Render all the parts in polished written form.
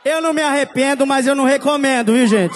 Eu não me arrependo, mas eu não recomendo, viu, gente?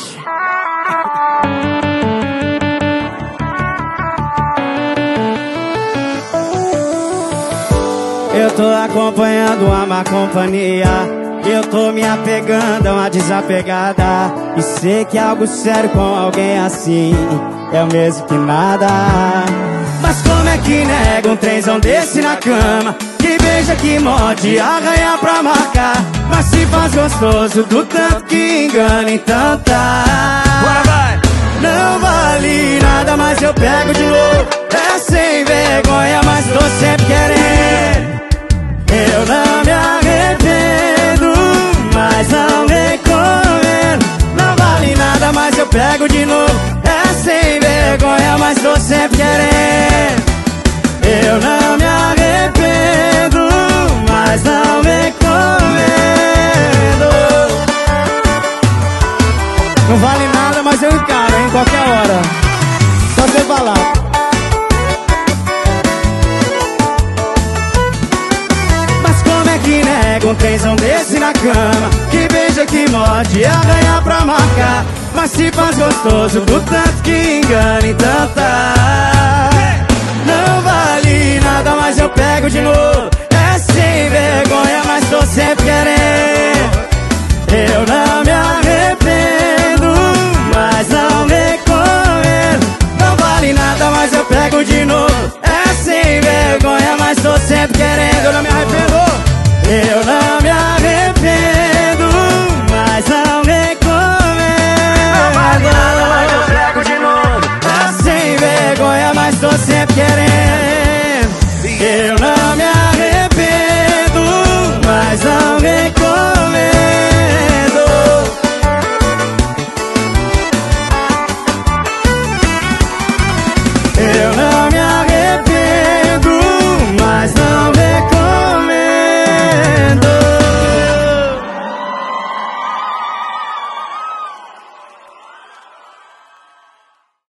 Eu tô acompanhando a má companhia. Eu tô me apegando a uma desapegada. E sei que algo sério com alguém assim é o mesmo que nada. Mas como é que nega um trenzão desse na cama? Que beija, que morde, arranha pra marcar. Mas se faz gostoso do tanto que engana, então tá. Bora, vai! Não vale nada, mas eu pego de novo. É sem vergonha, mas tô sempre querendo. Eu não me arrependo, mas não recomendo. Não vale nada, mas eu pego de novo. É sem vergonha, mas tô sempre querendo. Eu não me arrependo, mas não recomendo. Não vale nada, mas eu encaro, em qualquer hora. Só você falar. Mas como é que nega um trenzão desse na cama? Que beija, que morde, arranha pra marcar. Mas se faz gostoso do tanto que engana, então tá. Não vale nada, mas eu pego de novo. É sem vergonha, mas tô sempre querendo. Eu não